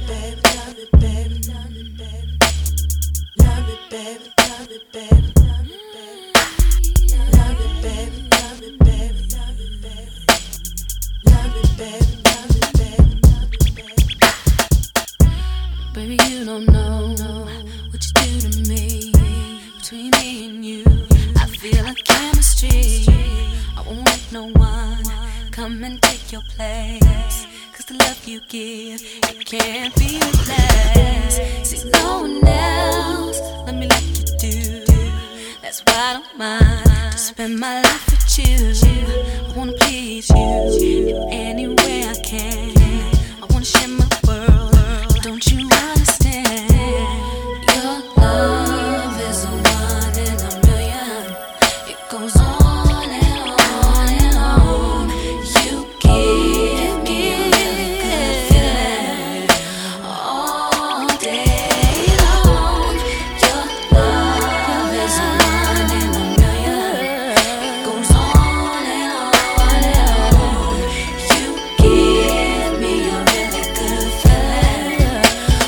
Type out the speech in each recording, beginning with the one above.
Baby, you don't know what you do to me. Between me and you, I feel a chemistry. I won't let no one come and take your place. Cause the love you give, it can't be replaced. See, no one else, let me like you do. That's why I don't mind to spend my life with you. I wanna please you in any way I can. I wanna share my world. Don't you understand? Your love is a one in a million. It goes on and on and on. You give me a really good feeling all day long. Your love is a one in a million. It goes on and on and on. You give me a really good feeling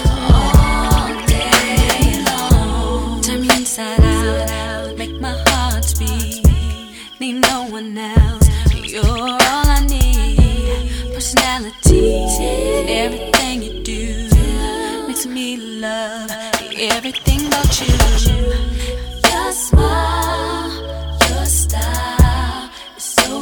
make my heart speak. Need no one else. You're all I need. Personality, everything you do makes me love everything about you. Your smile, your style is so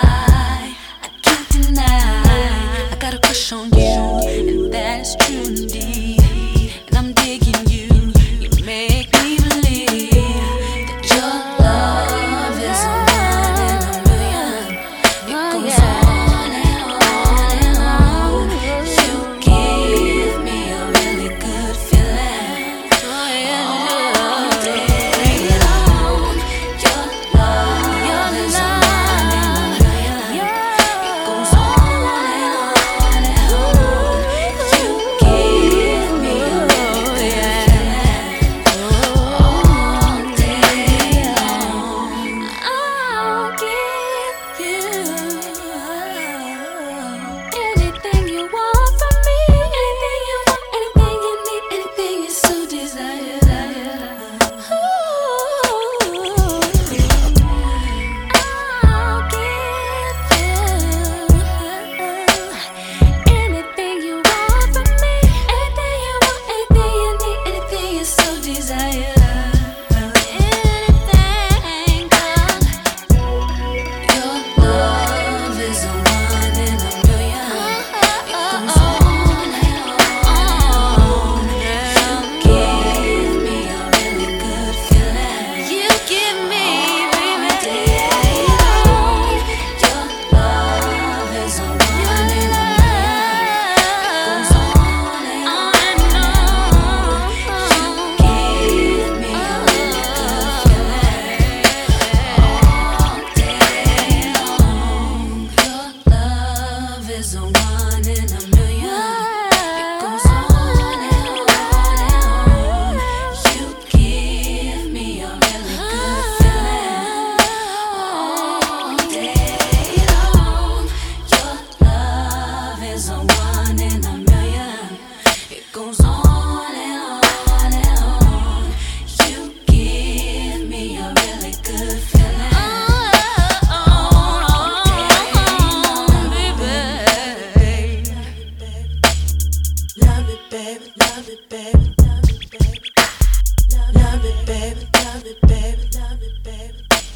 fly. I can't deny. I got a crush on you, and that is true indeed. And I'm digging you. You make me believe.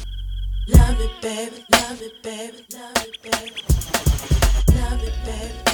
Love it, baby. Love it, baby. Love it, baby. Love it, baby.